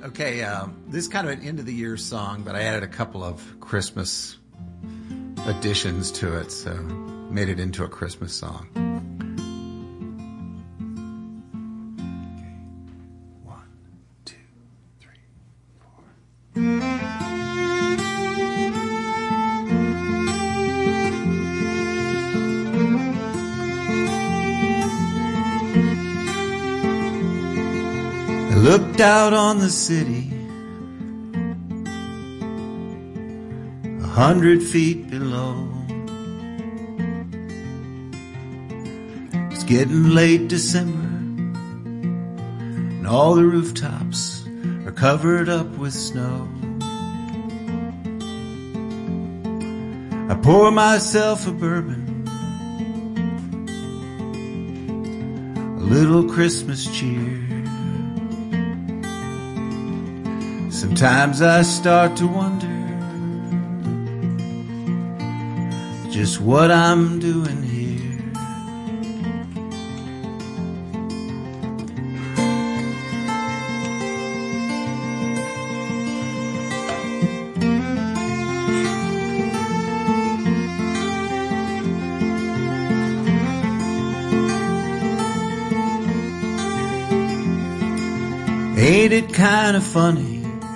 Okay, this is kind of an end of the year song, but I added a couple of Christmas additions to it, so made it into a Christmas song. Okay, 1, 2, 3, 4. I looked out on the city, 100 feet below. It's getting late December, and all the rooftops are covered up with snow. I pour myself a bourbon, a little Christmas cheer. Sometimes I start to wonder just what I'm doing here. Ain't it kind of funny,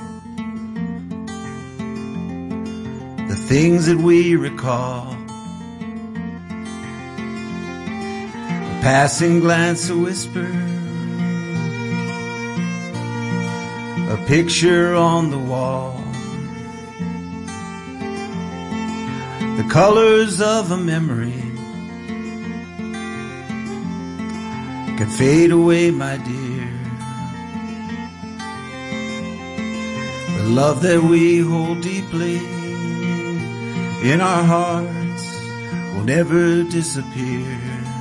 the things that we recall? A passing glance, a whisper, a picture on the wall. The colors of a memory can fade away, my dear. The love that we hold deeply in our hearts will never disappear.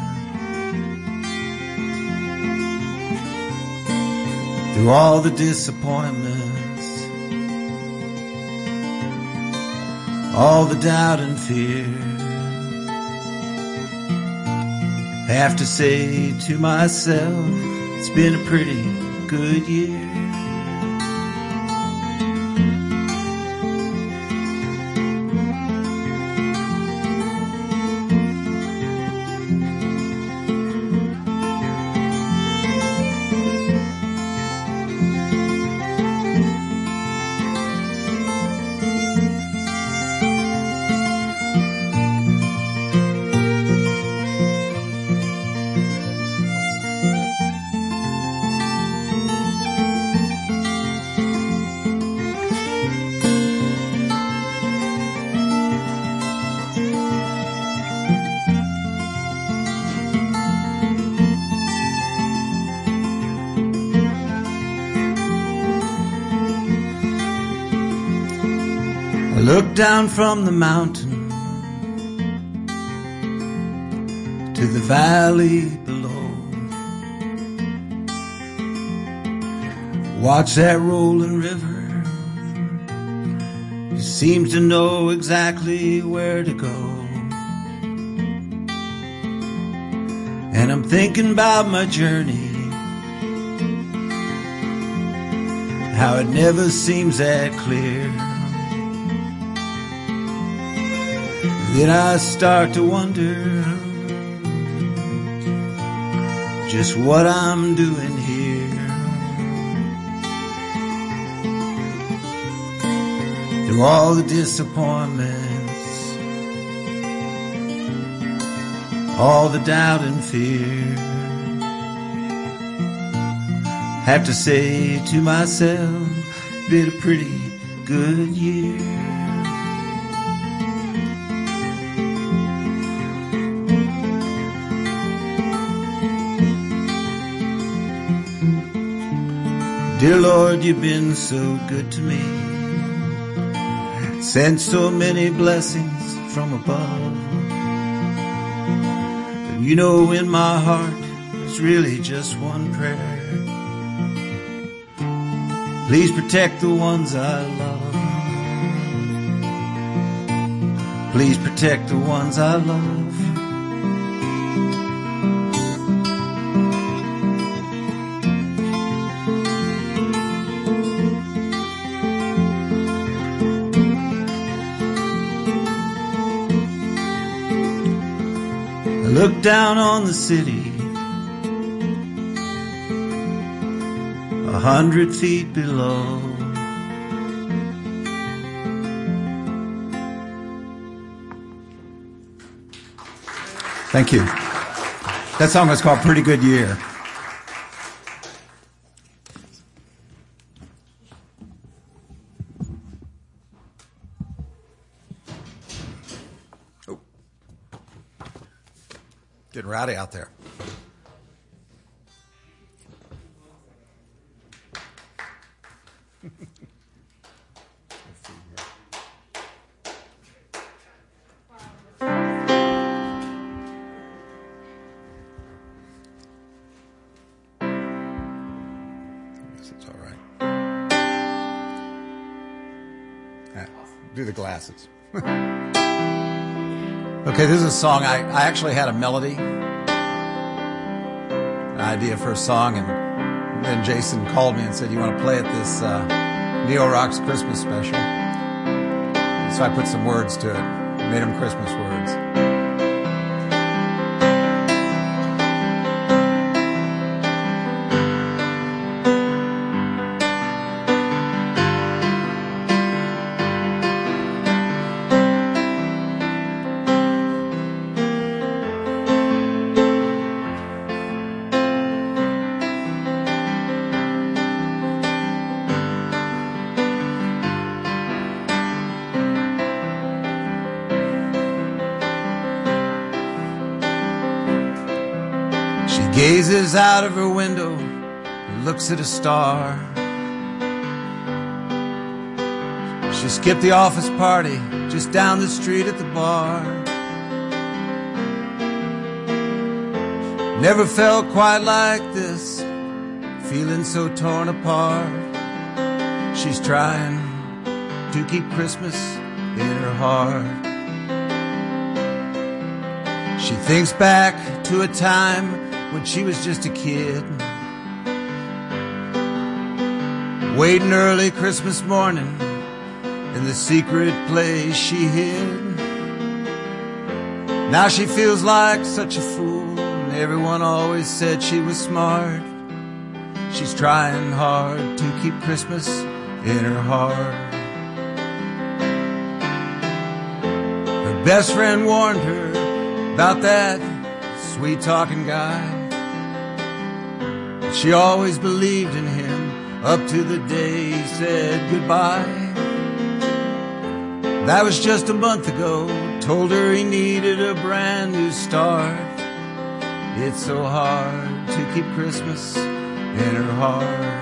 Through all the disappointments, all the doubt and fear, I have to say to myself, it's been a pretty good year. I look down from the mountain to the valley below. Watch that rolling river. He seems to know exactly where to go. And I'm thinking about my journey, how it never seems that clear. Then I start to wonder just what I'm doing here. Through all the disappointments, all the doubt and fear, have to say to myself, it's been a pretty good year. Dear Lord, you've been so good to me, sent so many blessings from above. But you know in my heart there's really just one prayer. Please protect the ones I love. Please protect the ones I love. look down on the city 100 feet below. Thank you. That song was called Pretty Good Year. Oh. Getting rowdy out there. Do the glasses. Okay, this is a song. I actually had a melody, an idea for a song, and then Jason called me and said, "You want to play at this Neo Rocks Christmas special?" And so I put some words to it, made them Christmas words. Gazes out of her window and looks at a star. She skipped the office party just down the street at the bar. Never felt quite like this, feeling so torn apart. She's trying to keep Christmas in her heart. She thinks back to a time when she was just a kid, waiting early Christmas morning in the secret place she hid. Now she feels like such a fool, and everyone always said she was smart. She's trying hard to keep Christmas in her heart. Her best friend warned her about that sweet-talking guy. She always believed in him up to the day he said goodbye. That was just a month ago. Told her he needed a brand new start. It's so hard to keep Christmas in her heart.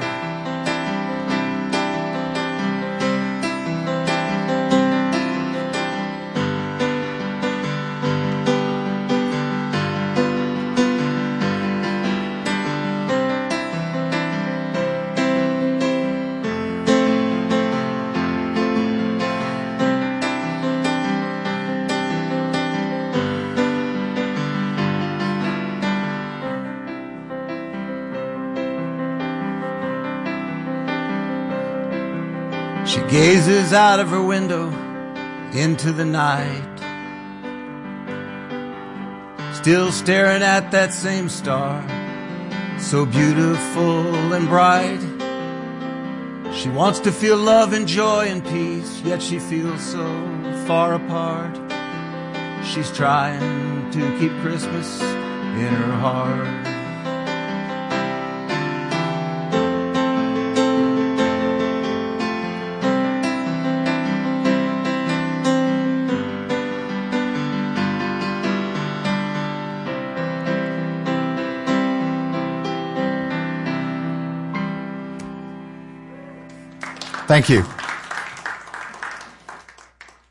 She gazes out of her window into the night, still staring at that same star, so beautiful and bright. She wants to feel love and joy and peace, yet she feels so far apart. She's trying to keep Christmas in her heart. Thank you.